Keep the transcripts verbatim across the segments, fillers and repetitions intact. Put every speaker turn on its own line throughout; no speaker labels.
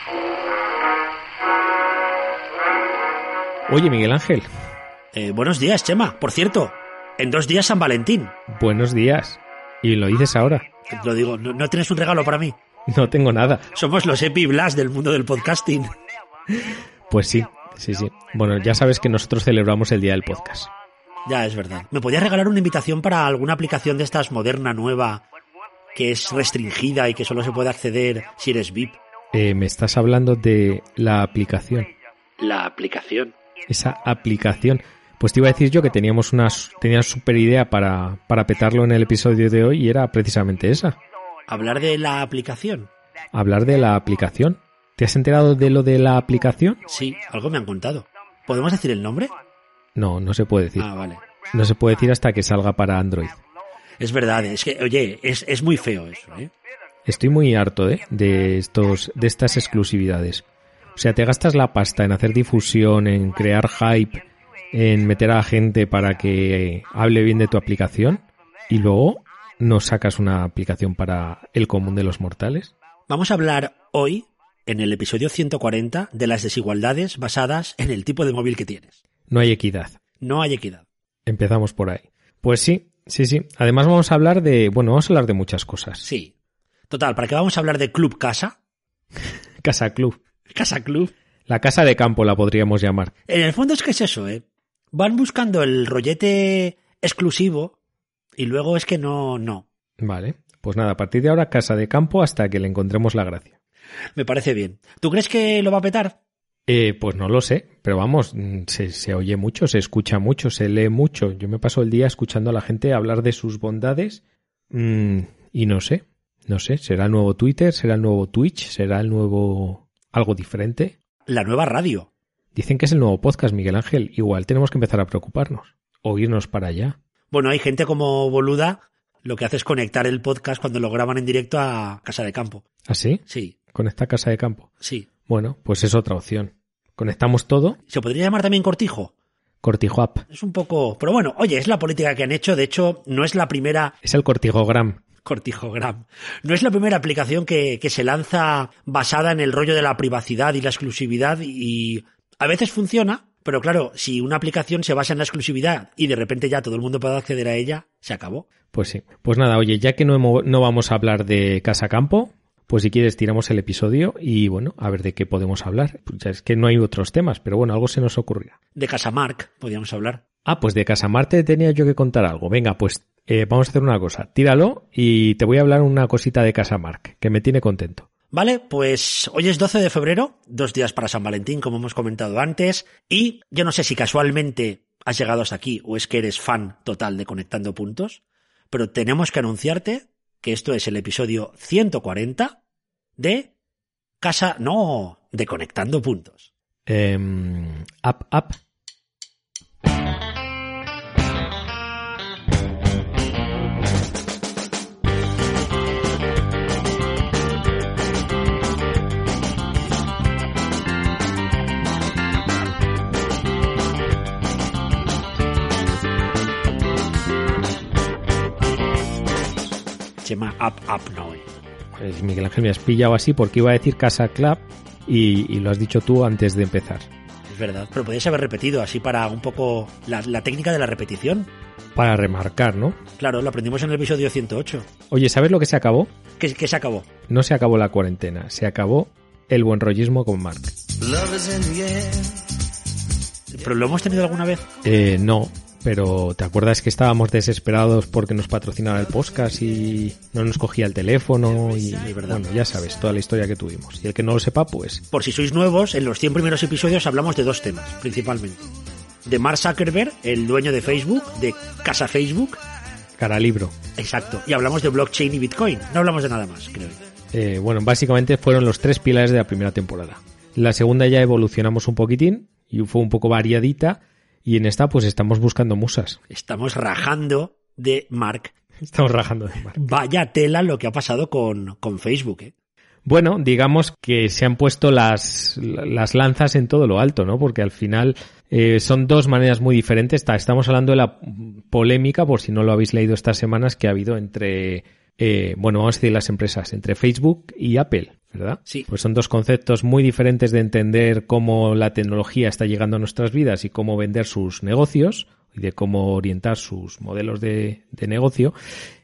Oye, Miguel Ángel.
Eh, buenos días, Chema. Por cierto, en dos días San Valentín.
Buenos días. Y lo dices ahora.
Lo digo, ¿no, no tienes un regalo para mí?
No tengo nada.
Somos los Epi Blast del mundo del podcasting.
Pues sí, sí, sí. Bueno, ya sabes que nosotros celebramos el día del podcast.
Ya, es verdad. ¿Me podías regalar una invitación para alguna aplicación de estas moderna, nueva, que es restringida y que solo se puede acceder si eres V I P?
Eh, me estás hablando de la aplicación.
La aplicación.
Esa aplicación. Pues te iba a decir yo que teníamos una tenía super idea para, para petarlo en el episodio de hoy y era precisamente esa.
¿Hablar de la aplicación?
Hablar de la aplicación. ¿Te has enterado de lo de la aplicación?
Sí, algo me han contado. ¿Podemos decir el nombre?
No, no se puede decir.
Ah, vale.
No se puede decir hasta que salga para Android.
Es verdad, es que, oye, es, es muy feo eso, ¿eh?
Estoy muy harto, ¿eh? de estos, de estas exclusividades. O sea, te gastas la pasta en hacer difusión, en crear hype, en meter a la gente para que hable bien de tu aplicación y luego no sacas una aplicación para el común de los mortales.
Vamos a hablar hoy, en el episodio ciento cuarenta, de las desigualdades basadas en el tipo de móvil que tienes.
No hay equidad.
No hay equidad.
Empezamos por ahí. Pues sí, sí, sí. Además vamos a hablar de, bueno, vamos a hablar de muchas cosas.
Sí. Total, ¿para qué vamos a hablar de Club Casa?
Casa Club.
Casa Club.
La casa de campo la podríamos llamar.
En el fondo es que es eso, ¿eh? Van buscando el rollete exclusivo y luego es que no, no.
Vale, pues nada, a partir de ahora casa de campo hasta que le encontremos la gracia.
Me parece bien. ¿Tú crees que lo va a petar?
Eh, pues no lo sé, pero vamos, se, se oye mucho, se escucha mucho, se lee mucho. Yo me paso el día escuchando a la gente hablar de sus bondades mmm, y no sé, no sé, ¿será el nuevo Twitter? ¿Será el nuevo Twitch? ¿Será el nuevo algo diferente?
La nueva radio.
Dicen que es el nuevo podcast, Miguel Ángel. Igual tenemos que empezar a preocuparnos o irnos para allá.
Bueno, hay gente como Boluda, lo que hace es conectar el podcast cuando lo graban en directo a Casa de Campo.
¿Ah, sí?
Sí.
¿Conecta Casa de Campo?
Sí.
Bueno, pues es otra opción. Conectamos todo.
¿Se podría llamar también Cortijo?
Cortijo App.
Es un poco... Pero bueno, oye, es la política que han hecho. De hecho, no es la primera...
Es el Cortijogram.
Cortijogram. No es la primera aplicación que, que se lanza basada en el rollo de la privacidad y la exclusividad y a veces funciona, pero claro, si una aplicación se basa en la exclusividad y de repente ya todo el mundo puede acceder a ella, se acabó.
Pues sí. Pues nada, oye, ya que no, hemos, no vamos a hablar de Casa Campo, pues si quieres tiramos el episodio y bueno, a ver de qué podemos hablar. Pues ya es que no hay otros temas, pero bueno, algo se nos ocurrirá.
De Casamark podríamos hablar.
Ah, pues de Casamar te tenía yo que contar algo. Venga, pues eh, vamos a hacer una cosa. Tíralo y te voy a hablar una cosita de Casamark, que me tiene contento.
Vale, pues hoy es doce de febrero, dos días para San Valentín, como hemos comentado antes, y yo no sé si casualmente has llegado hasta aquí o es que eres fan total de Conectando Puntos, pero tenemos que anunciarte que esto es el episodio ciento cuarenta de Casa... no, de Conectando Puntos.
Eh, up, up.
Chema, up, up, no.
Pues Miguel Ángel, me has pillado así porque iba a decir Casa Club y, y lo has dicho tú antes de empezar.
Es verdad, pero podrías haber repetido así para un poco la, la técnica de la repetición.
Para remarcar, ¿no?
Claro, lo aprendimos en el episodio ciento ocho.
Oye, ¿sabes lo que se acabó?
¿Qué, qué se acabó?
No se acabó la cuarentena, se acabó el buen rollismo con Mark.
¿Pero lo hemos tenido alguna vez?
Eh, no. Pero ¿te acuerdas que estábamos desesperados porque nos patrocinaba el podcast y no nos cogía el teléfono? Y
sí, verdad.
Bueno, ya sabes, toda la historia que tuvimos. Y el que no lo sepa, pues...
Por si sois nuevos, en los cien primeros episodios hablamos de dos temas, principalmente. De Mark Zuckerberg, el dueño de Facebook, de Casa Facebook.
Cara libro.
Exacto. Y hablamos de blockchain y Bitcoin. No hablamos de nada más, creo.
Eh, bueno, básicamente fueron los tres pilares de la primera temporada. La segunda ya evolucionamos un poquitín y fue un poco variadita. Y en esta pues estamos buscando musas.
Estamos rajando de Mark.
Estamos rajando de Mark.
Vaya tela lo que ha pasado con, con Facebook, ¿eh?
Bueno, digamos que se han puesto las, las lanzas en todo lo alto, ¿no? Porque al final eh, son dos maneras muy diferentes. Estamos hablando de la polémica, por si no lo habéis leído estas semanas, que ha habido entre, eh, bueno, vamos a decir las empresas, entre Facebook y Apple. ¿verdad?
Sí.
Pues son dos conceptos muy diferentes de entender cómo la tecnología está llegando a nuestras vidas y cómo vender sus negocios y de cómo orientar sus modelos de, de negocio.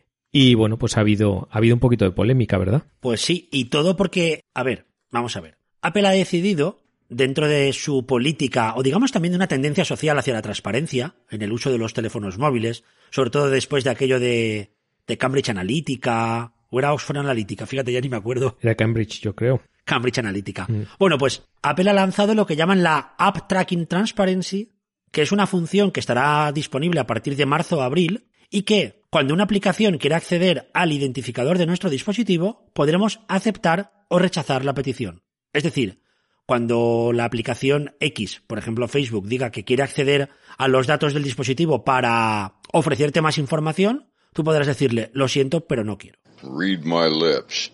Y bueno, pues ha habido, ha habido un poquito de polémica, ¿verdad?
Pues sí, y todo porque, a ver, vamos a ver. Apple ha decidido, dentro de su política, o digamos también de una tendencia social hacia la transparencia en el uso de los teléfonos móviles, sobre todo después de aquello de, de Cambridge Analytica, o era Oxford Analytica, fíjate, ya ni me acuerdo.
Era Cambridge, yo creo.
Cambridge Analytica.
Mm.
Bueno, pues Apple ha lanzado lo que llaman la App Tracking Transparency, que es una función que estará disponible a partir de marzo o abril, y que, cuando una aplicación quiera acceder al identificador de nuestro dispositivo, podremos aceptar o rechazar la petición. Es decir, cuando la aplicación X, por ejemplo Facebook, diga que quiere acceder a los datos del dispositivo para ofrecerte más información, tú podrás decirle, lo siento, pero no quiero.
Read my lips.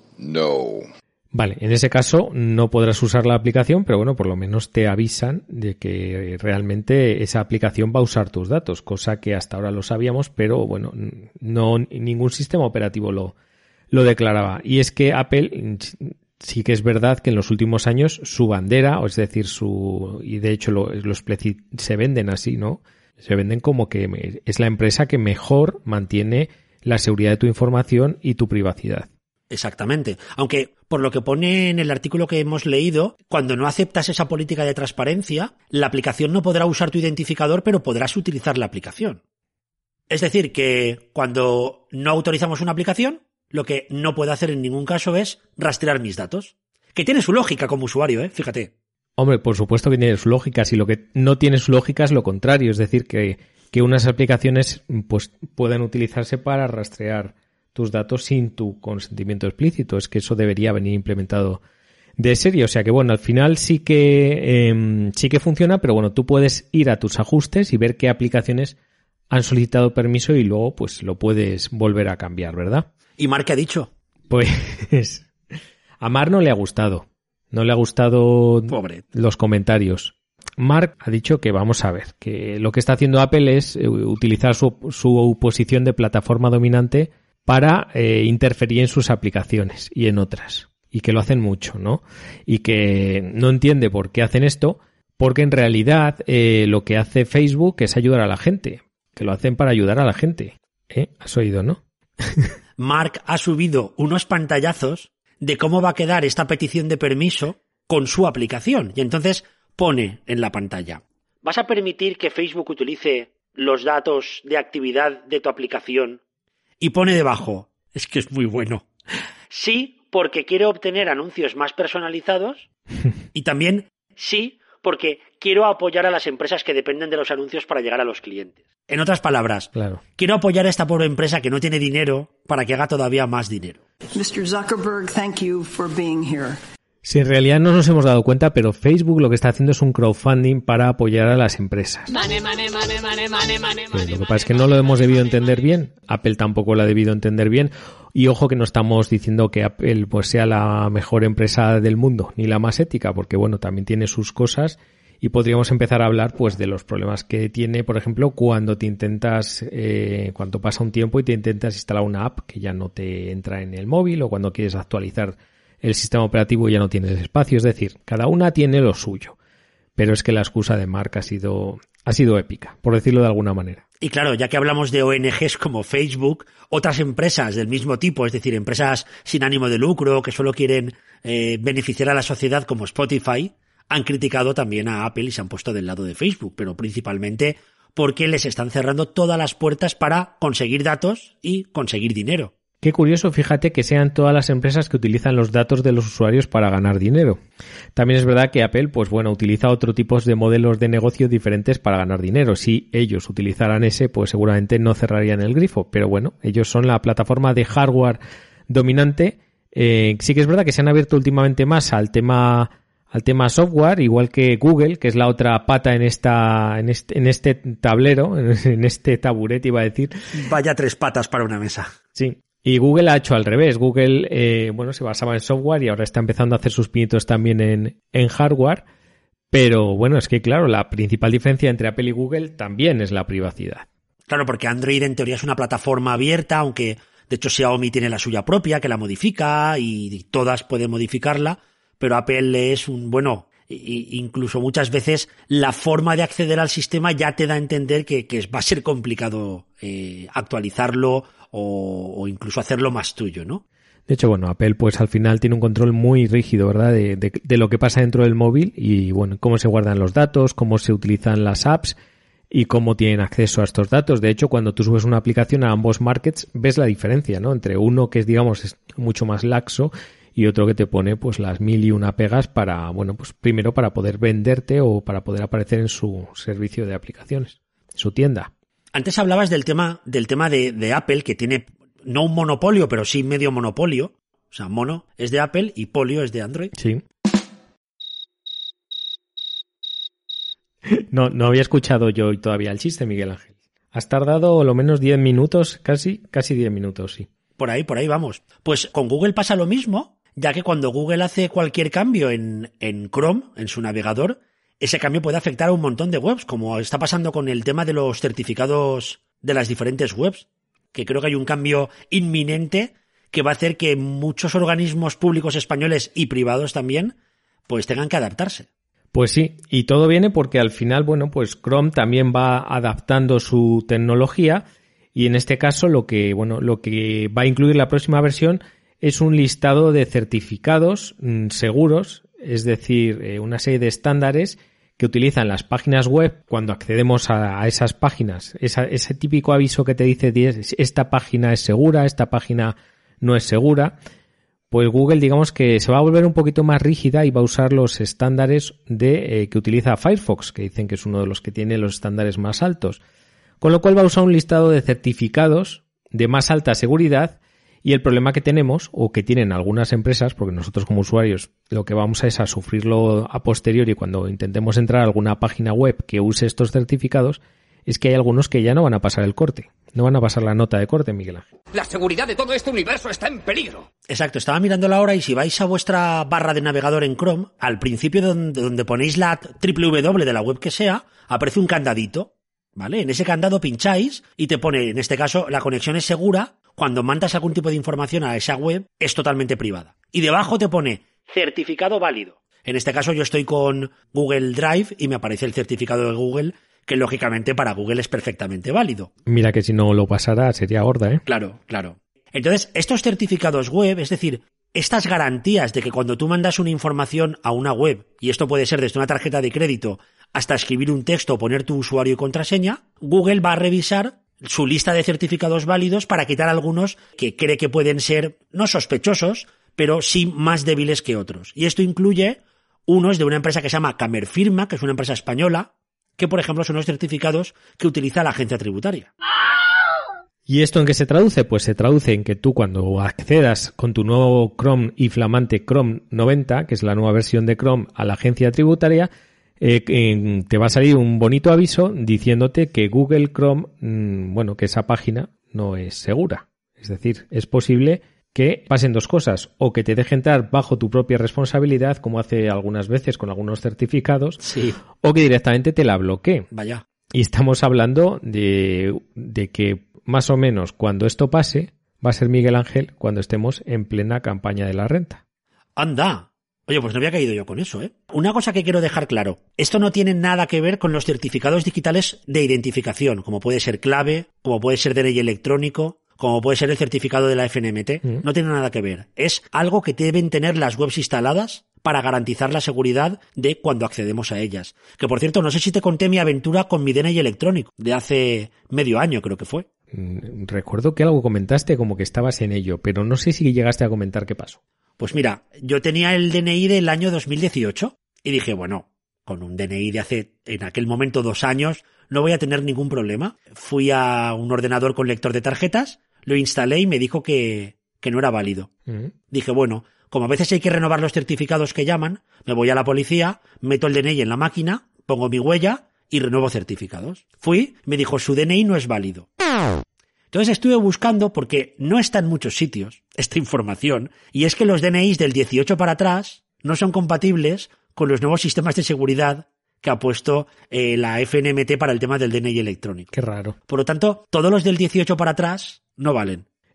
No.
Vale, en ese caso no podrás usar la aplicación, pero bueno, por lo menos te avisan de que realmente esa aplicación va a usar tus datos, cosa que hasta ahora lo sabíamos, pero bueno, no ningún sistema operativo lo, lo declaraba. Y es que Apple sí que es verdad que en los últimos años su bandera, o es decir, su y de hecho lo, los Pleci se venden así, ¿no? Se venden como que es la empresa que mejor mantiene la seguridad de tu información y tu privacidad.
Exactamente. Aunque, por lo que pone en el artículo que hemos leído, cuando no aceptas esa política de transparencia, la aplicación no podrá usar tu identificador, pero podrás utilizar la aplicación. Es decir, que cuando no autorizamos una aplicación, lo que no puede hacer en ningún caso es rastrear mis datos. Que tiene su lógica como usuario, ¿eh? Fíjate.
Hombre, por supuesto que tiene su lógica. Si lo que no tiene su lógica es lo contrario. Es decir, que, que unas aplicaciones pues puedan utilizarse para rastrear tus datos sin tu consentimiento explícito. Es que eso debería venir implementado de serie. O sea que bueno, al final sí que eh, sí que funciona, pero bueno, tú puedes ir a tus ajustes y ver qué aplicaciones han solicitado permiso y luego pues lo puedes volver a cambiar, ¿verdad?
¿Y Mark qué ha dicho?
Pues a Mark no le ha gustado. No le ha gustado
Pobre.
Los comentarios. Mark ha dicho que vamos a ver, que lo que está haciendo Apple es utilizar su, su posición de plataforma dominante para eh, interferir en sus aplicaciones y en otras. Y que lo hacen mucho, ¿no? Y que no entiende por qué hacen esto, porque en realidad eh, lo que hace Facebook es ayudar a la gente. Que lo hacen para ayudar a la gente. ¿Eh? ¿Has oído, no?
Mark ha subido unos pantallazos de cómo va a quedar esta petición de permiso con su aplicación. Y entonces pone en la pantalla: ¿vas a permitir que Facebook utilice los datos de actividad de tu aplicación? Y pone debajo, es que es muy bueno, sí, porque quiero obtener anuncios más personalizados, y también sí, porque quiero apoyar a las empresas que dependen de los anuncios para llegar a los clientes. En otras palabras,
claro,
quiero apoyar a esta pobre empresa que no tiene dinero para que haga todavía más dinero.
mister Zuckerberg, thank you for being here.
Si en realidad no nos hemos dado cuenta, pero Facebook lo que está haciendo es un crowdfunding para apoyar a las empresas.
Money, money, money, money, money, money,
Pues lo que pasa es que no lo hemos debido entender bien. Apple tampoco lo ha debido entender bien. Y ojo que no estamos diciendo que Apple pues sea la mejor empresa del mundo, ni la más ética, porque bueno, también tiene sus cosas. Y podríamos empezar a hablar pues de los problemas que tiene, por ejemplo, cuando te intentas, eh, cuando pasa un tiempo y te intentas instalar una app que ya no te entra en el móvil, o cuando quieres actualizar el sistema operativo y ya no tienes espacio. Es decir, cada una tiene lo suyo. Pero es que la excusa de Mark ha sido, ha sido épica, por decirlo de alguna manera.
Y claro, ya que hablamos de O N Ges como Facebook, otras empresas del mismo tipo, es decir, empresas sin ánimo de lucro que solo quieren eh, beneficiar a la sociedad como Spotify, han criticado también a Apple y se han puesto del lado de Facebook, pero principalmente porque les están cerrando todas las puertas para conseguir datos y conseguir dinero.
Qué curioso, fíjate que sean todas las empresas que utilizan los datos de los usuarios para ganar dinero. También es verdad que Apple, pues bueno, utiliza otro tipo de modelos de negocio diferentes para ganar dinero. Si ellos utilizaran ese, pues seguramente no cerrarían el grifo. Pero bueno, ellos son la plataforma de hardware dominante. Eh, sí que es verdad que se han abierto últimamente más al tema al tema software, igual que Google, que es la otra pata en esta en este, en este tablero, en este taburete iba a decir.
Vaya tres patas para una mesa.
Sí. Y Google ha hecho al revés. Google, eh, bueno, se basaba en software y ahora está empezando a hacer sus pinitos también en, en hardware. Pero bueno, es que claro, la principal diferencia entre Apple y Google también es la privacidad.
Claro, porque Android en teoría es una plataforma abierta, aunque De hecho, Xiaomi tiene la suya propia que la modifica y todas pueden modificarla, pero Apple es un, bueno, incluso muchas veces la forma de acceder al sistema ya te da a entender que, que va a ser complicado eh, actualizarlo o, o incluso hacerlo más tuyo, ¿no?
De hecho, bueno, Apple pues al final tiene un control muy rígido, ¿verdad? De, de, de lo que pasa dentro del móvil y, bueno, cómo se guardan los datos, cómo se utilizan las apps y cómo tienen acceso a estos datos. De hecho, cuando tú subes una aplicación a ambos markets, ves la diferencia, ¿no? Entre uno que es, digamos, es mucho más laxo y otro que te pone pues las mil y una pegas para, bueno, pues primero para poder venderte o para poder aparecer en su servicio de aplicaciones, su tienda.
Antes hablabas del tema, del tema de, de Apple, que tiene no un monopolio, pero sí medio monopolio. O sea, mono es de Apple y polio es de Android.
Sí. No, no había escuchado yo todavía el chiste, Miguel Ángel. Has tardado lo menos diez minutos, casi, casi diez minutos, sí.
Por ahí, por ahí vamos. Pues con Google pasa lo mismo, ya que cuando Google hace cualquier cambio en, en Chrome, en su navegador, ese cambio puede afectar a un montón de webs, como está pasando con el tema de los certificados de las diferentes webs, que creo que hay un cambio inminente que va a hacer que muchos organismos públicos españoles y privados también, pues tengan que adaptarse.
Pues sí, y todo viene porque al final, bueno, pues Chrome también va adaptando su tecnología y en este caso lo que, bueno, lo que va a incluir la próxima versión es un listado de certificados mmm, seguros, es decir, eh, una serie de estándares que utilizan las páginas web cuando accedemos a, a esas páginas. Esa, ese típico aviso que te dice esta página es segura, esta página no es segura. Pues Google, digamos que se va a volver un poquito más rígida y va a usar los estándares de eh, que utiliza Firefox, que dicen que es uno de los que tiene los estándares más altos. Con lo cual va a usar un listado de certificados de más alta seguridad. Y el problema que tenemos, o que tienen algunas empresas, porque nosotros como usuarios lo que vamos a es a sufrirlo a posteriori cuando intentemos entrar a alguna página web que use estos certificados, es que hay algunos que ya no van a pasar el corte, no van a pasar la nota de corte, Miguel Ángel.
La seguridad de todo este universo está en peligro.
Exacto, estaba mirando la hora y si vais a vuestra barra de navegador en Chrome, al principio donde, donde ponéis la doble u doble u doble u de la web que sea, aparece un candadito, ¿vale? En ese candado pincháis y te pone, en este caso, la conexión es segura. Cuando mandas algún tipo de información a esa web, es totalmente privada. Y debajo te pone certificado válido. En este caso yo estoy con Google Drive y me aparece el certificado de Google, que lógicamente para Google es perfectamente válido.
Mira que si no lo pasara sería gorda, ¿eh?
Claro, claro. Entonces, estos certificados web, es decir, estas garantías de que cuando tú mandas una información a una web, y esto puede ser desde una tarjeta de crédito hasta escribir un texto o poner tu usuario y contraseña, Google va a revisar su lista de certificados válidos para quitar algunos que cree que pueden ser no sospechosos, pero sí más débiles que otros. Y esto incluye unos de una empresa que se llama Camerfirma, que es una empresa española, que por ejemplo son los certificados que utiliza la agencia tributaria.
¿Y esto en qué se traduce? Pues se traduce en que tú cuando accedas con tu nuevo Chrome y flamante Chrome noventa, que es la nueva versión de Chrome, a la agencia tributaria, Eh, eh, te va a salir un bonito aviso diciéndote que Google Chrome, mmm, bueno, que esa página no es segura. Es decir, es posible que pasen dos cosas, o que te deje entrar bajo tu propia responsabilidad, como hace algunas veces con algunos certificados,
sí,
o que directamente te la bloquee.
Vaya.
Y estamos hablando de, de que más o menos cuando esto pase, va a ser, Miguel Ángel, cuando estemos en plena campaña de la renta.
¡Anda! Oye, pues no había caído yo con eso, ¿eh? Una cosa que quiero dejar claro. Esto no tiene nada que ver con los certificados digitales de identificación, como puede ser clave, como puede ser D N I electrónico, como puede ser el certificado de la F N M T. Mm. No tiene nada que ver. Es algo que deben tener las webs instaladas para garantizar la seguridad de cuando accedemos a ellas. Que, por cierto, no sé si te conté mi aventura con mi D N I electrónico, de hace medio año creo que fue.
Recuerdo que algo comentaste como que estabas en ello, pero no sé si llegaste a comentar qué pasó.
Pues mira, yo tenía el D N I del año dos mil dieciocho y dije, bueno, con un D N I de hace, en aquel momento, dos años, no voy a tener ningún problema. Fui a un ordenador con lector de tarjetas, lo instalé y me dijo que, que no era válido. Uh-huh. Dije, bueno, como a veces hay que renovar los certificados que llaman, me voy a la policía, meto el D N I en la máquina, pongo mi huella y renuevo certificados. Fui, me dijo, su D N I no es válido. Entonces estuve buscando, porque no está en muchos sitios esta información, y es que los D N Is del dieciocho para atrás no son compatibles con los nuevos sistemas de seguridad que ha puesto eh, la F N M T para el tema del D N I electrónico.
Qué raro.
Por lo tanto, todos los del dieciocho para atrás no valen.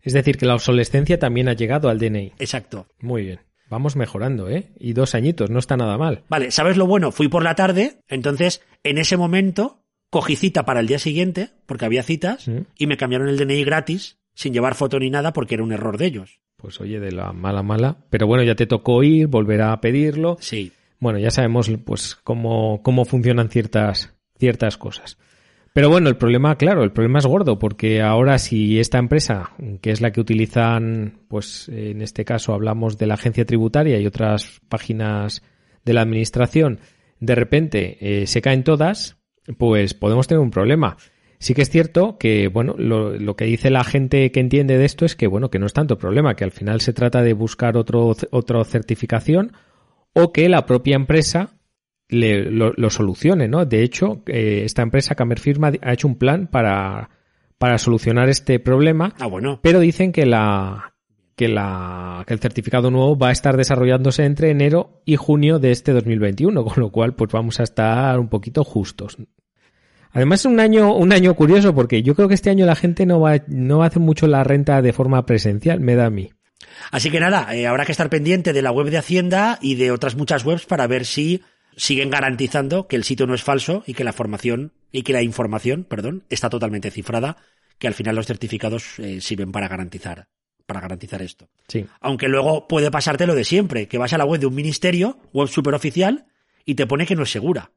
Es decir, que la obsolescencia también ha llegado al D N I.
Exacto.
Muy bien. Vamos mejorando, ¿eh? Y dos añitos, no está nada mal.
Vale, ¿sabes lo bueno? Fui por la tarde, entonces en ese momento cogí cita para el día siguiente, porque había citas,
¿Mm?
y me cambiaron el D N I gratis, sin llevar foto ni nada, porque era un error de ellos.
Pues oye, de la mala mala. Pero bueno, ya te tocó ir, volver a pedirlo.
Sí.
Bueno, ya sabemos pues cómo, cómo funcionan ciertas, ciertas cosas. Pero bueno, el problema, claro, el problema es gordo, porque ahora si esta empresa, que es la que utilizan, pues en este caso hablamos de la agencia tributaria y otras páginas de la administración, de repente eh, se caen todas, pues podemos tener un problema. Sí que es cierto que, bueno, lo, lo que dice la gente que entiende de esto es que, bueno, que no es tanto problema, que al final se trata de buscar otro, otra certificación o que la propia empresa le, lo, lo solucione, ¿no? De hecho, eh, esta empresa, Camer Firma, ha hecho un plan para, para solucionar este problema.
Ah, bueno.
Pero dicen que la, que la, que el certificado nuevo va a estar desarrollándose entre enero y junio de este dos mil veintiuno, con lo cual, pues vamos a estar un poquito justos. Además es un año, un año curioso porque yo creo que este año la gente no va, no va a hacer mucho la renta de forma presencial, me da a mí.
Así que nada, eh, habrá que estar pendiente de la web de Hacienda y de otras muchas webs para ver si siguen garantizando que el sitio no es falso y que la formación y que la información, perdón, está totalmente cifrada, que al final los certificados eh, sirven para garantizar, para garantizar esto.
Sí.
Aunque luego puede pasarte lo de siempre, que vas a la web de un ministerio, web superoficial, y te pone que no es segura.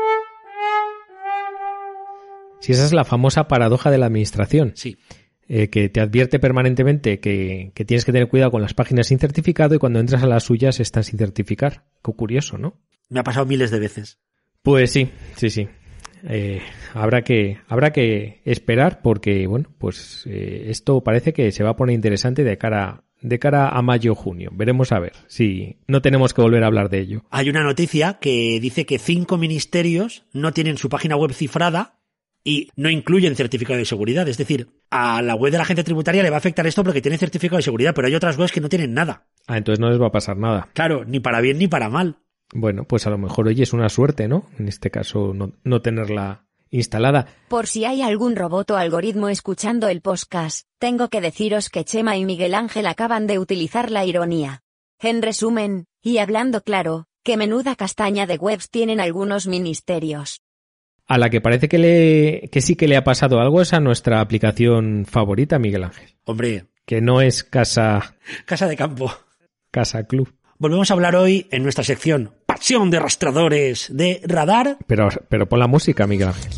Si esa es la famosa paradoja de la administración.
Sí.
Eh, que te advierte permanentemente que, que tienes que tener cuidado con las páginas sin certificado y cuando entras a las suyas están sin certificar. Qué curioso, ¿no?
Me ha pasado miles de veces.
Pues sí, sí, sí. Eh, habrá que habrá que esperar porque, bueno, pues eh, esto parece que se va a poner interesante de cara de cara a mayo o junio. Veremos a ver si no tenemos que volver a hablar de ello.
Hay una noticia que dice que cinco ministerios no tienen su página web cifrada y no incluyen certificado de seguridad. Es decir, a la web de la agencia tributaria le va a afectar esto porque tiene certificado de seguridad, pero hay otras webs que no tienen nada.
Ah, entonces no les va a pasar nada.
Claro, ni para bien ni para mal.
Bueno, pues a lo mejor, oye, es una suerte, ¿no? En este caso, no, no tenerla instalada.
Por si hay algún robot o algoritmo escuchando el podcast, tengo que deciros que Chema y Miguel Ángel acaban de utilizar la ironía. En resumen, y hablando claro, que menuda castaña de webs tienen algunos ministerios.
A la que parece que le que sí que le ha pasado algo es a nuestra aplicación favorita, Miguel Ángel.
Hombre.
Que no es Casa...
Casa de campo.
Casa Club.
Volvemos a hablar hoy en nuestra sección Pasión de Rastreadores de Radar.
Pero, pero pon la música, Miguel Ángel.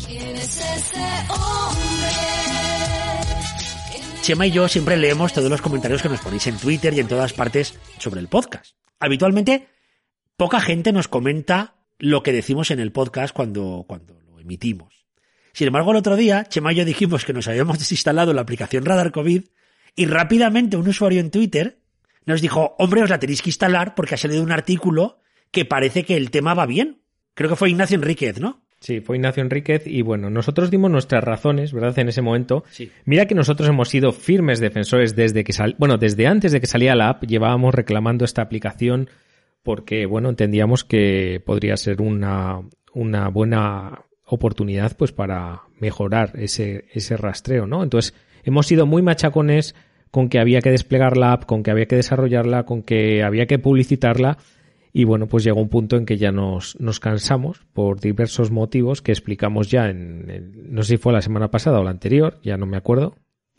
Chema y yo siempre leemos todos los comentarios que nos ponéis en Twitter y en todas partes sobre el podcast. Habitualmente, poca gente nos comenta lo que decimos en el podcast cuando, cuando lo emitimos. Sin embargo, el otro día, Chema y yo dijimos que nos habíamos desinstalado la aplicación Radar COVID y rápidamente un usuario en Twitter nos dijo, hombre, os la tenéis que instalar porque ha salido un artículo que parece que el tema va bien. Creo que fue Ignacio Enríquez, ¿no?
Sí, fue Ignacio Enríquez y bueno, nosotros dimos nuestras razones, ¿verdad? En ese momento.
Sí.
Mira que nosotros hemos sido firmes defensores desde que sal... bueno, desde antes de que salía la app, llevábamos reclamando esta aplicación porque, bueno, entendíamos que podría ser una, una buena oportunidad pues para mejorar ese, ese rastreo, ¿no? Entonces, hemos sido muy machacones con que había que desplegar la app, con que había que desarrollarla, con que había que publicitarla y bueno, pues llegó un punto en que ya nos, nos cansamos por diversos motivos que explicamos ya en, en, no sé si fue la semana pasada o la anterior, ya no me acuerdo.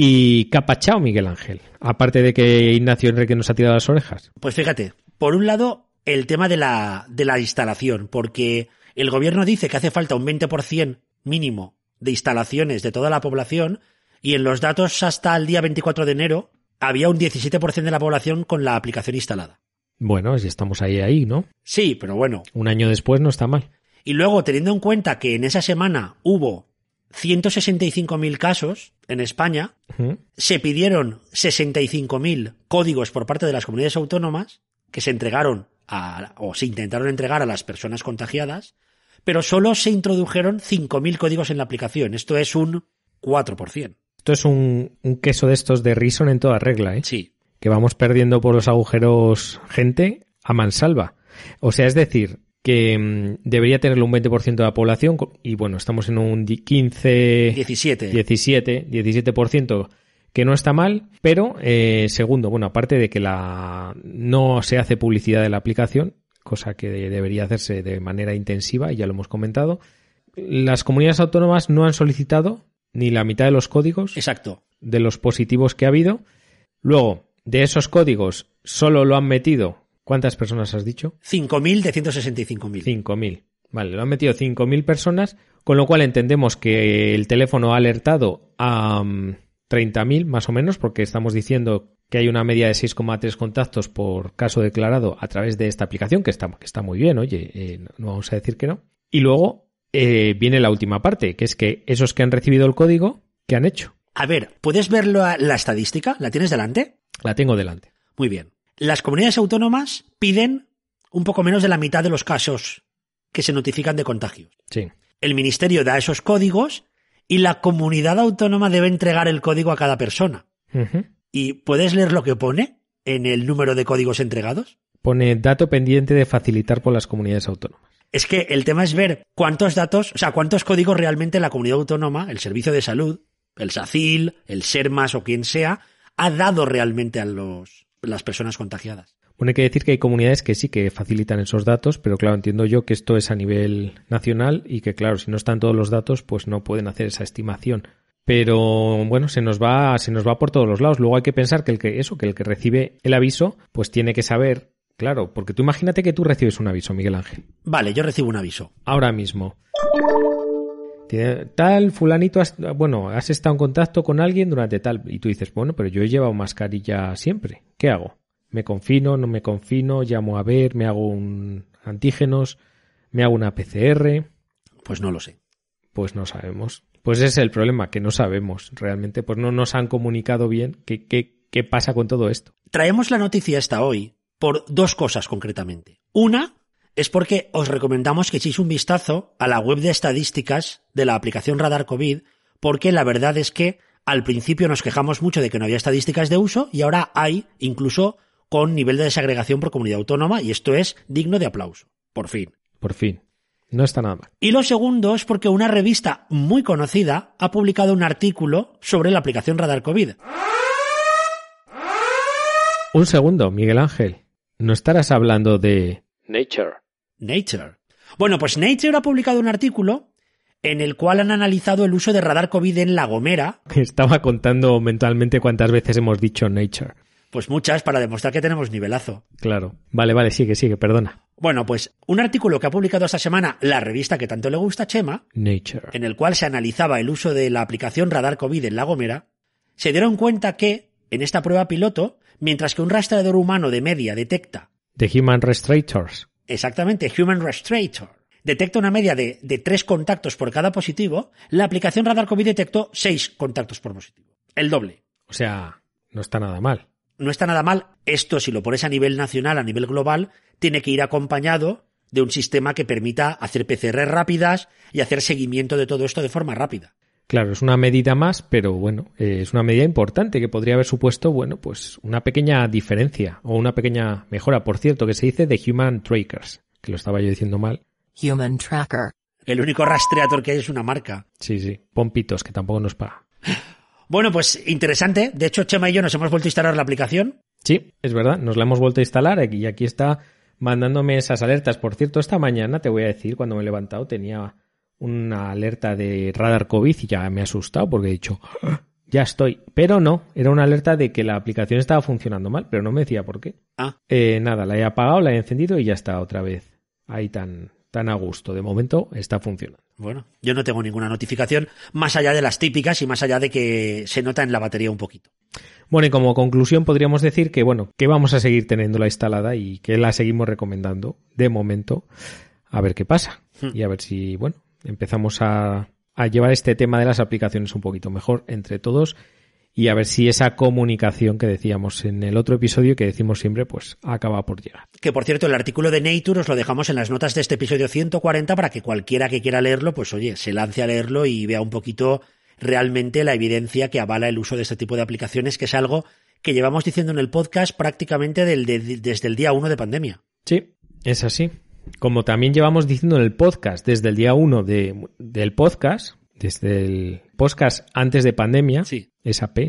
Y capachao, Miguel Ángel, aparte de que Ignacio Enrique nos ha tirado las orejas.
Pues fíjate, por un lado, el tema de la, de la instalación, porque el gobierno dice que hace falta un veinte por ciento mínimo de instalaciones de toda la población y en los datos hasta el día veinticuatro de enero había un diecisiete por ciento de la población con la aplicación instalada.
Bueno, si estamos ahí, ahí, ¿no?
Sí, pero bueno.
Un año después no está mal.
Y luego, teniendo en cuenta que en esa semana hubo ciento sesenta y cinco mil casos en España, uh-huh. se pidieron sesenta y cinco mil códigos por parte de las comunidades autónomas que se entregaron a, o se intentaron entregar a las personas contagiadas, pero solo se introdujeron cinco mil códigos en la aplicación. Esto es un cuatro por ciento.
Esto es un, un queso de estos de Reason en toda regla, ¿eh?
Sí.
Que vamos perdiendo por los agujeros gente a mansalva. O sea, es decir, que mmm, debería tenerlo un veinte por ciento de la población y bueno, estamos en un quince...
diecisiete.
diecisiete, diecisiete por ciento que no está mal, pero eh, segundo, bueno, aparte de que la no se hace publicidad de la aplicación, cosa que debería hacerse de manera intensiva, y ya lo hemos comentado, las comunidades autónomas no han solicitado ni la mitad de los códigos
Exacto.
de los positivos que ha habido. Luego, de esos códigos, solo lo han metido, ¿cuántas personas has dicho?
cinco mil de ciento sesenta y cinco mil.
cinco mil. Vale, lo han metido cinco mil personas, con lo cual entendemos que el teléfono ha alertado a um, treinta mil más o menos, porque estamos diciendo que hay una media de seis coma tres contactos por caso declarado a través de esta aplicación, que está, que está muy bien, oye, eh, no vamos a decir que no. Y luego eh, viene la última parte, que es que esos que han recibido el código, ¿qué han hecho?
A ver, ¿puedes ver la, la estadística? ¿La tienes delante?
La tengo delante.
Muy bien. Las comunidades autónomas piden un poco menos de la mitad de los casos que se notifican de contagios.
Sí.
El ministerio da esos códigos y la comunidad autónoma debe entregar el código a cada persona.
Uh-huh.
¿Y puedes leer lo que pone en el número de códigos entregados?
Pone dato pendiente de facilitar por las comunidades autónomas.
Es que el tema es ver cuántos datos, o sea, cuántos códigos realmente la comunidad autónoma, el Servicio de Salud, el SACIL, el SERMAS o quien sea, ha dado realmente a los, las personas contagiadas.
Bueno, hay que decir que hay comunidades que sí que facilitan esos datos, pero claro, entiendo yo que esto es a nivel nacional y que claro, si no están todos los datos, pues no pueden hacer esa estimación. Pero bueno, se nos va, se nos va por todos los lados. Luego hay que pensar que el que eso, que el que recibe el aviso, pues tiene que saber, claro, porque tú imagínate que tú recibes un aviso, Miguel Ángel.
Vale, yo recibo un aviso.
Ahora mismo. Tal fulanito, has, bueno, has estado en contacto con alguien durante tal, y tú dices, bueno, pero yo he llevado mascarilla siempre. ¿Qué hago? ¿Me confino, no me confino? ¿Llamo a ver? ¿Me hago un antígenos? ¿Me hago una P C R?
Pues no lo sé.
Pues no sabemos. Pues ese es el problema, que no sabemos realmente. Pues no nos han comunicado bien qué, qué, qué pasa con todo esto.
Traemos la noticia esta hoy por dos cosas concretamente. Una es porque os recomendamos que echéis un vistazo a la web de estadísticas de la aplicación Radar COVID, porque la verdad es que al principio nos quejamos mucho de que no había estadísticas de uso y ahora hay incluso con nivel de desagregación por comunidad autónoma, y esto es digno de aplauso. Por fin.
Por fin. No está nada mal.
Y lo segundo es porque una revista muy conocida ha publicado un artículo sobre la aplicación Radar COVID.
Un segundo, Miguel Ángel. ¿No estarás hablando de Nature?
Nature. Bueno, pues Nature ha publicado un artículo en el cual han analizado el uso de Radar COVID en La Gomera.
Estaba contando mentalmente cuántas veces hemos dicho Nature.
Pues muchas, para demostrar que tenemos nivelazo.
Claro. Vale, vale, sigue, sigue, perdona.
Bueno, pues un artículo que ha publicado esta semana la revista que tanto le gusta a Chema,
Nature,
en el cual se analizaba el uso de la aplicación Radar COVID en La Gomera, se dieron cuenta que, en esta prueba piloto, mientras que un rastreador humano de media detecta...
The Human Registrators.
Exactamente, Human Registrator. Detecta una media de, de tres contactos por cada positivo, la aplicación Radar COVID detectó seis contactos por positivo. El doble.
O sea, no está nada mal.
No está nada mal. Esto, si lo pones a nivel nacional, a nivel global, tiene que ir acompañado de un sistema que permita hacer P C R rápidas y hacer seguimiento de todo esto de forma rápida.
Claro, es una medida más, pero bueno, eh, es una medida importante que podría haber supuesto, bueno, pues una pequeña diferencia o una pequeña mejora. Por cierto, que se dice de Human Trackers, que lo estaba yo diciendo mal.
Human Tracker.
El único rastreador que hay es una marca.
Sí, sí, Pompitos, que tampoco nos paga.
Bueno, pues interesante. De hecho, Chema y yo nos hemos vuelto a instalar la aplicación.
Sí, es verdad, nos la hemos vuelto a instalar y aquí está mandándome esas alertas. Por cierto, esta mañana, te voy a decir, cuando me he levantado tenía una alerta de Radar COVID y ya me he asustado porque he dicho, ¡ah! Ya estoy. Pero no, era una alerta de que la aplicación estaba funcionando mal, pero no me decía por qué.
Ah.
Eh, nada, la he apagado, la he encendido y ya está otra vez ahí tan, tan a gusto. De momento está funcionando.
Bueno, yo no tengo ninguna notificación más allá de las típicas y más allá de que se nota en la batería un poquito.
Bueno, y como conclusión podríamos decir que, bueno, que vamos a seguir teniéndola instalada y que la seguimos recomendando de momento, a ver qué pasa. Hmm. Y a ver si, bueno, empezamos a, a llevar este tema de las aplicaciones un poquito mejor entre todos y a ver si esa comunicación que decíamos en el otro episodio, que decimos siempre, pues acaba por llegar.
Que por cierto, el artículo de Nature os lo dejamos en las notas de este episodio ciento cuarenta para que cualquiera que quiera leerlo, pues oye, se lance a leerlo y vea un poquito realmente la evidencia que avala el uso de este tipo de aplicaciones, que es algo que llevamos diciendo en el podcast prácticamente del, de, desde el día uno de pandemia.
Sí, es así. Como también llevamos diciendo en el podcast desde el día uno de, del podcast, desde el podcast antes de pandemia,
sí.
Esa P, ¿no?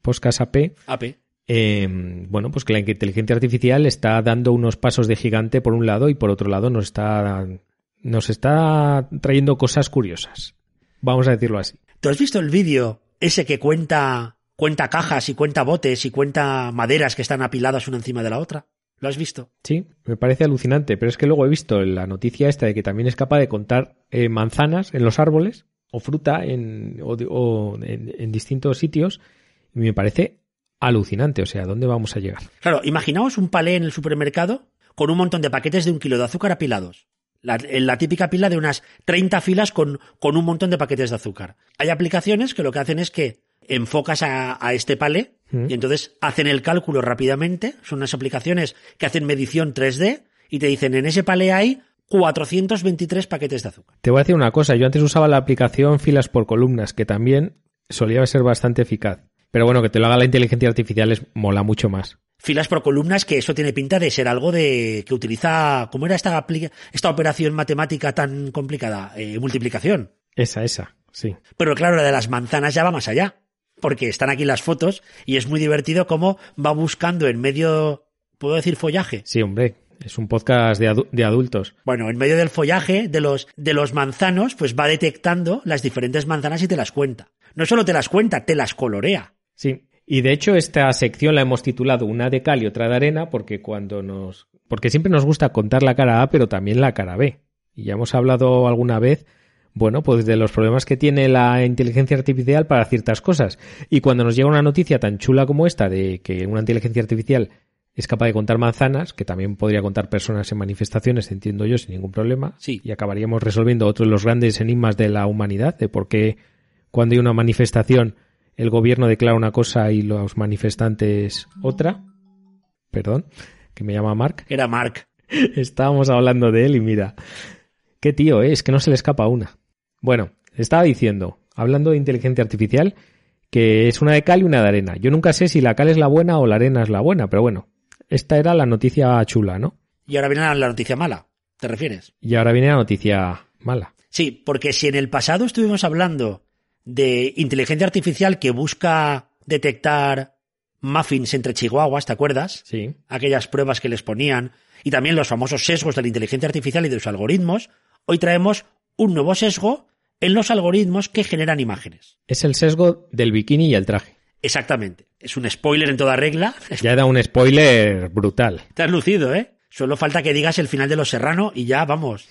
Podcast A P,
A P.
eh, bueno, pues que la inteligencia artificial está dando unos pasos de gigante por un lado y por otro lado nos está, nos está trayendo cosas curiosas. Vamos a decirlo así.
¿Tú has visto el vídeo ese que cuenta, cuenta cajas y cuenta botes y cuenta maderas que están apiladas una encima de la otra? ¿Lo has visto?
Sí, me parece alucinante, pero es que luego he visto la noticia esta de que también es capaz de contar eh, manzanas en los árboles o fruta en, o, o en, en distintos sitios y me parece alucinante. O sea, ¿dónde vamos a llegar?
Claro, imaginaos un palé en el supermercado con un montón de paquetes de un kilo de azúcar apilados. La, la típica pila de unas treinta filas con, con un montón de paquetes de azúcar. Hay aplicaciones que lo que hacen es que enfocas a, a este palé y entonces hacen el cálculo rápidamente. Son unas aplicaciones que hacen medición tres D y te dicen en ese palé hay cuatrocientos veintitrés paquetes de azúcar.
Te voy a decir una cosa. Yo antes usaba la aplicación Filas por Columnas, que también solía ser bastante eficaz. Pero bueno, que te lo haga la inteligencia artificial es mola mucho más.
Filas por columnas, que eso tiene pinta de ser algo de que utiliza... ¿Cómo era esta, esta operación matemática tan complicada? Eh, multiplicación.
Esa, esa, sí.
Pero claro, la de las manzanas ya va más allá. Porque están aquí las fotos y es muy divertido cómo va buscando en medio... ¿Puedo decir follaje?
Sí, hombre. Es un podcast de, adu- de adultos.
Bueno, en medio del follaje de los, de los manzanos, pues va detectando las diferentes manzanas y te las cuenta. No solo te las cuenta, te las colorea.
Sí. Y de hecho esta sección la hemos titulado una de cal y otra de arena porque cuando nos... porque siempre nos gusta contar la cara A pero también la cara B. Y ya hemos hablado alguna vez, bueno, pues de los problemas que tiene la inteligencia artificial para ciertas cosas. Y cuando nos llega una noticia tan chula como esta de que una inteligencia artificial es capaz de contar manzanas, que también podría contar personas en manifestaciones, entiendo yo, sin ningún problema,
sí.
Y acabaríamos resolviendo otro de los grandes enigmas de la humanidad, de por qué cuando hay una manifestación el gobierno declara una cosa y los manifestantes otra. Perdón, que me llama Mark.
Era Mark.
Estábamos hablando de él y mira, qué tío, ¿eh? Es que no se le escapa una. Bueno, estaba diciendo, hablando de inteligencia artificial, que es una de cal y una de arena. Yo nunca sé si la cal es la buena o la arena es la buena, pero bueno, esta era la noticia chula, ¿no?
Y ahora viene la noticia mala, ¿te refieres?
Y ahora viene la noticia mala.
Sí, porque si en el pasado estuvimos hablando de inteligencia artificial que busca detectar muffins entre chihuahuas, ¿te acuerdas?
Sí.
Aquellas pruebas que les ponían, y también los famosos sesgos de la inteligencia artificial y de los algoritmos, hoy traemos un nuevo sesgo en los algoritmos que generan imágenes.
Es el sesgo del bikini y el traje.
Exactamente. Es un spoiler en toda regla.
Ya da un spoiler brutal.
Te has lucido, ¿eh? Solo falta que digas el final de Los Serrano y ya, vamos.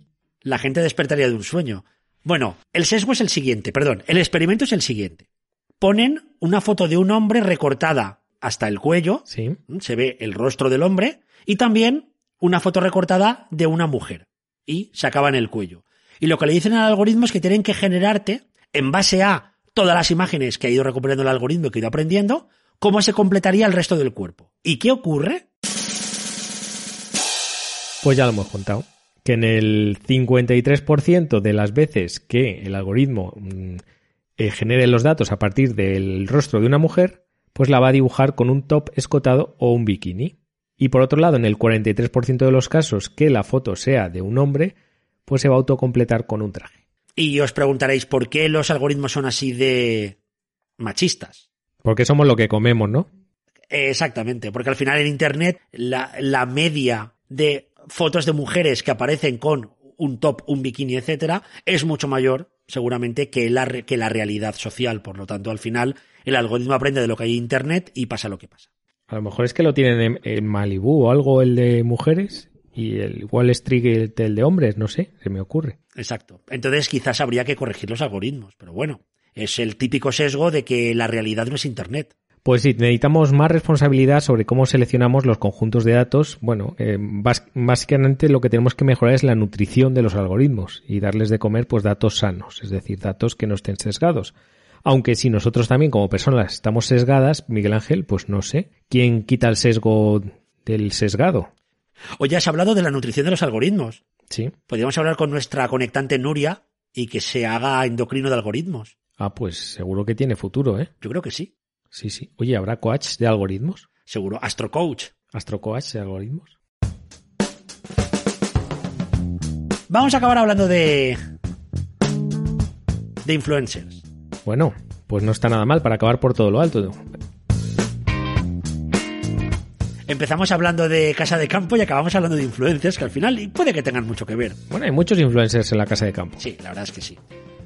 La gente despertaría de un sueño. Bueno, el sesgo es el siguiente, perdón, el experimento es el siguiente. Ponen una foto de un hombre recortada hasta el cuello,
sí.
Se ve el rostro del hombre, y también una foto recortada de una mujer, y se acaba en el cuello. Y lo que le dicen al algoritmo es que tienen que generarte, en base a todas las imágenes que ha ido recuperando el algoritmo y que ha ido aprendiendo, cómo se completaría el resto del cuerpo. ¿Y qué ocurre?
Pues ya lo hemos contado. Que en el cincuenta y tres por ciento de las veces que el algoritmo mmm, eh, genere los datos a partir del rostro de una mujer, pues la va a dibujar con un top escotado o un bikini. Y por otro lado, en el cuarenta y tres por ciento de los casos que la foto sea de un hombre, pues se va a autocompletar con un traje.
Y os preguntaréis, ¿por qué los algoritmos son así de machistas?
Porque somos lo que comemos, ¿no?
Exactamente, porque al final en Internet la, la media de fotos de mujeres que aparecen con un top, un bikini, etcétera, es mucho mayor, seguramente, que la, que la realidad social. Por lo tanto, al final, el algoritmo aprende de lo que hay en Internet y pasa lo que pasa.
A lo mejor es que lo tienen en, en Malibú o algo el de mujeres y el Wall Street el de hombres, no sé, se me ocurre.
Exacto. Entonces quizás habría que corregir los algoritmos, pero bueno, es el típico sesgo de que la realidad no es Internet.
Pues sí, necesitamos más responsabilidad sobre cómo seleccionamos los conjuntos de datos. Bueno, eh, bas- básicamente lo que tenemos que mejorar es la nutrición de los algoritmos y darles de comer pues datos sanos, es decir, datos que no estén sesgados. Aunque si nosotros también como personas estamos sesgadas, Miguel Ángel, pues no sé, ¿quién quita el sesgo del sesgado?
Hoy has hablado de la nutrición de los algoritmos.
Sí.
Podríamos hablar con nuestra conectante Nuria y que se haga endocrino de algoritmos.
Ah, pues seguro que tiene futuro, ¿eh?
Yo creo que sí.
Sí, sí. Oye, ¿habrá coach de algoritmos?
Seguro. Astrocoach.
¿Astrocoach de algoritmos?
Vamos a acabar hablando de... de influencers.
Bueno, pues no está nada mal para acabar por todo lo alto.
Empezamos hablando de Casa de Campo y acabamos hablando de influencers, que al final puede que tengan mucho que ver.
Bueno, hay muchos influencers en la Casa de Campo.
Sí, la verdad es que sí.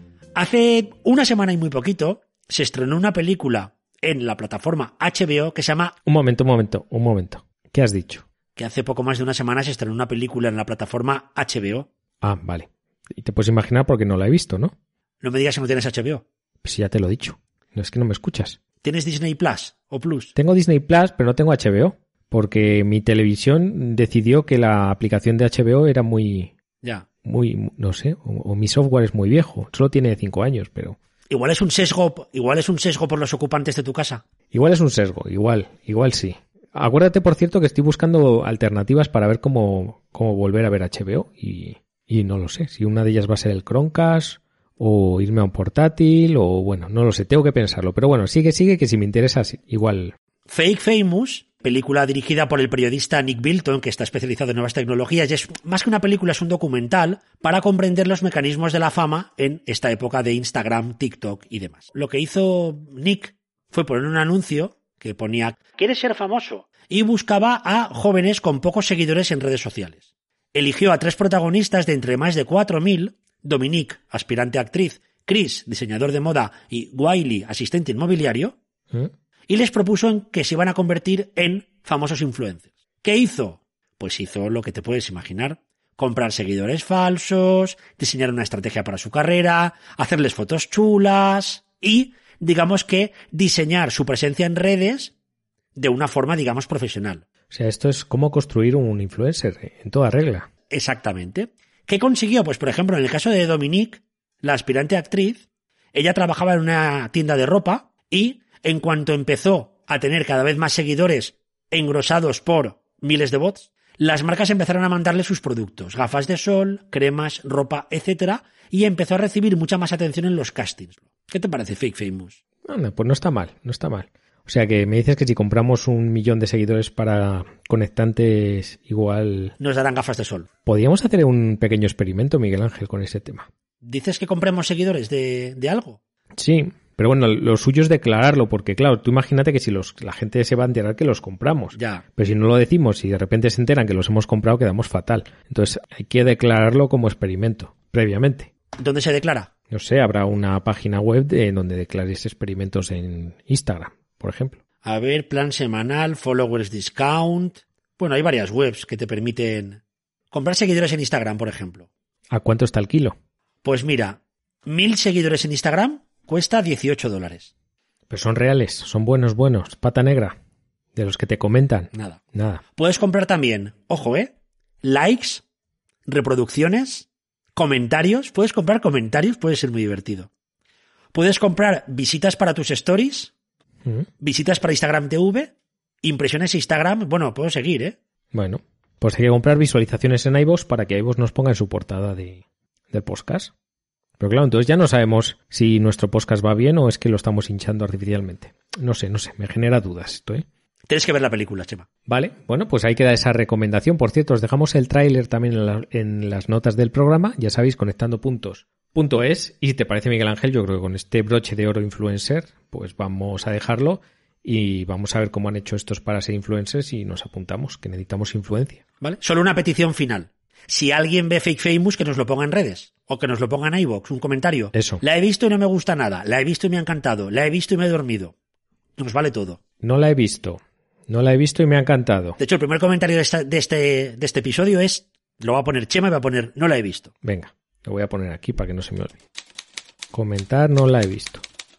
Hace una semana y muy poquito se estrenó una película en la plataforma H B O que se llama...
Un momento, un momento, un momento. ¿Qué has dicho?
Que hace poco más de una semana se estrenó una película en la plataforma H B O.
Ah, vale. Y te puedes imaginar porque no la he visto, ¿no?
No me digas que no tienes H B O.
Pues ya te lo he dicho. No es que no me escuchas.
¿Tienes Disney Plus o Plus?
Tengo Disney Plus, pero no tengo H B O. Porque mi televisión decidió que la aplicación de H B O era muy...
Ya.
Muy, no sé, o, o mi software es muy viejo. Solo tiene cinco años, pero...
Igual es un sesgo, igual es un sesgo por los ocupantes de tu casa.
Igual es un sesgo, igual, igual sí. Acuérdate, por cierto, que estoy buscando alternativas para ver cómo, cómo volver a ver H B O y, y no lo sé. Si una de ellas va a ser el Chromecast o irme a un portátil o bueno, no lo sé, tengo que pensarlo. Pero bueno, sigue, sigue, que si me interesa, sí, igual...
Fake Famous, película dirigida por el periodista Nick Bilton, que está especializado en nuevas tecnologías, y es más que una película, es un documental para comprender los mecanismos de la fama en esta época de Instagram, TikTok y demás. Lo que hizo Nick fue poner un anuncio que ponía ¿quieres ser famoso? Y buscaba a jóvenes con pocos seguidores en redes sociales. Eligió a tres protagonistas de entre más de cuatro mil, Dominique, aspirante actriz, Chris, diseñador de moda, y Wiley, asistente inmobiliario, ¿Mm? y les propuso que se iban a convertir en famosos influencers. ¿Qué hizo? Pues hizo lo que te puedes imaginar. Comprar seguidores falsos, diseñar una estrategia para su carrera, hacerles fotos chulas y, digamos que, diseñar su presencia en redes de una forma, digamos, profesional.
O sea, esto es cómo construir un influencer en toda regla.
Exactamente. ¿Qué consiguió? Pues, por ejemplo, en el caso de Dominique, la aspirante actriz, ella trabajaba en una tienda de ropa y en cuanto empezó a tener cada vez más seguidores engrosados por miles de bots, las marcas empezaron a mandarle sus productos, gafas de sol, cremas, ropa, etcétera, y empezó a recibir mucha más atención en los castings. ¿Qué te parece, Fake Famous?
Anda, pues no está mal, no está mal. O sea que me dices que si compramos un millón de seguidores para conectantes, igual...
nos darán gafas de sol.
Podríamos hacer un pequeño experimento, Miguel Ángel, con ese tema.
¿Dices que compremos seguidores de, de algo?
Sí. Pero bueno, lo suyo es declararlo, porque claro, tú imagínate que si los, la gente se va a enterar que los compramos.
Ya.
Pero si no lo decimos y de repente se enteran que los hemos comprado, quedamos fatal. Entonces hay que declararlo como experimento, previamente.
¿Dónde se declara?
No sé, habrá una página web de, donde declares experimentos en Instagram, por ejemplo.
A ver, plan semanal, followers discount... Bueno, hay varias webs que te permiten comprar seguidores en Instagram, por ejemplo.
¿A cuánto está el kilo?
Pues mira, mil seguidores en Instagram... cuesta dieciocho dólares.
Pero son reales, son buenos, buenos. Pata negra, de los que te comentan.
Nada.
Nada.
Puedes comprar también, ojo, ¿eh? Likes, reproducciones, comentarios. Puedes comprar comentarios, puede ser muy divertido. Puedes comprar visitas para tus stories, ¿Mm? visitas para Instagram T V, impresiones Instagram. Bueno, puedo seguir, ¿eh?
Bueno, pues hay que comprar visualizaciones en iVoox para que iVoox nos ponga en su portada de, del podcast. Pero claro, entonces ya no sabemos si nuestro podcast va bien o es que lo estamos hinchando artificialmente. No sé, no sé, me genera dudas esto, ¿eh?
Tienes que ver la película, Chema.
Vale, bueno, pues ahí queda esa recomendación. Por cierto, os dejamos el tráiler también en, la, en las notas del programa, ya sabéis, conectando puntos. Punto es, y si te parece, Miguel Ángel, yo creo que con este broche de oro influencer, pues vamos a dejarlo y vamos a ver cómo han hecho estos para ser influencers y nos apuntamos, que necesitamos influencia.
Vale, solo una petición final. Si alguien ve Fake Famous, que nos lo ponga en redes. O que nos lo ponga en iVoox, un comentario.
Eso.
La he visto y no me gusta nada. La he visto y me ha encantado. La he visto y me he dormido. Nos vale todo.
No la he visto. No la he visto y me ha encantado.
De hecho, el primer comentario de, esta, de, este, de este episodio es... Lo va a poner Chema y va a poner... No la he visto.
Venga, lo voy a poner aquí para que no se me olvide. Comentar, no la he visto.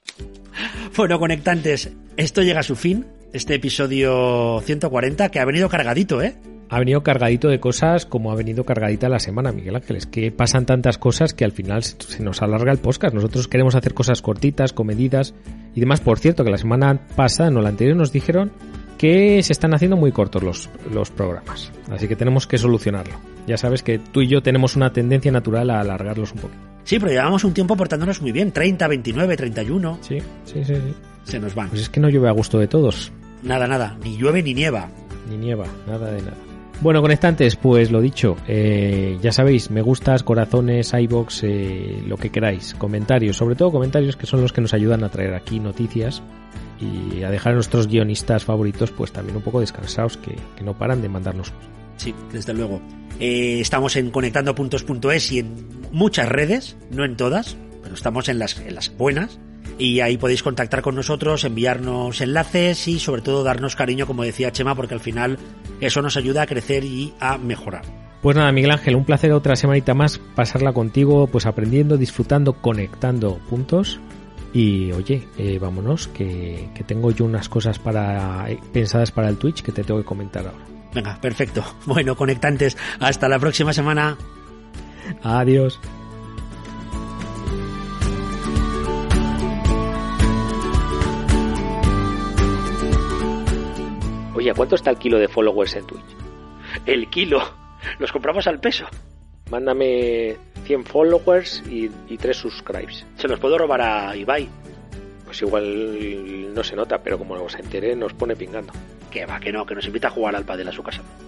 Bueno, conectantes, esto llega a su fin. Este episodio ciento cuarenta, que ha venido cargadito, ¿eh?
Ha venido cargadito de cosas como ha venido cargadita la semana, Miguel Ángel. Es que pasan tantas cosas que al final se nos alarga el podcast. Nosotros queremos hacer cosas cortitas, comedidas y demás. Por cierto, que la semana pasada, no la anterior, nos dijeron que se están haciendo muy cortos los, los programas. Así que tenemos que solucionarlo. Ya sabes que tú y yo tenemos una tendencia natural a alargarlos un poquito.
Sí, pero llevamos un tiempo portándonos muy bien. treinta, veintinueve, treinta y uno.
Sí, sí, sí, sí.
Se nos van.
Pues es que no llueve a gusto de todos.
Nada, nada. Ni llueve ni nieva.
Ni nieva, nada de nada. Bueno, conectantes, pues lo dicho, eh, ya sabéis, me gustas, corazones, iVoox, eh, lo que queráis, comentarios, sobre todo comentarios que son los que nos ayudan a traer aquí noticias y a dejar a nuestros guionistas favoritos pues también un poco descansados, que, que no paran de mandarnos cosas.
Sí, desde luego. Eh, estamos en conectando puntos punto es y en muchas redes, no en todas, pero estamos en las, en las buenas. Y ahí podéis contactar con nosotros, enviarnos enlaces y sobre todo darnos cariño, como decía Chema, porque al final eso nos ayuda a crecer y a mejorar.
Pues nada, Miguel Ángel, un placer otra semanita más pasarla contigo, pues aprendiendo, disfrutando, conectando puntos. Y oye, eh, vámonos, que, que tengo yo unas cosas para eh, pensadas para el Twitch que te tengo que comentar ahora.
Venga, perfecto. Bueno, conectantes, hasta la próxima semana.
Adiós. Oye, ¿a cuánto está el kilo de followers en Twitch?
El kilo. Los compramos al peso.
Mándame cien followers y, y tres subscribes.
Se los puedo robar a Ibai.
Pues igual no se nota, pero como se entere nos pone pingando.
Que va, que no, que nos invita a jugar al pádel a su casa.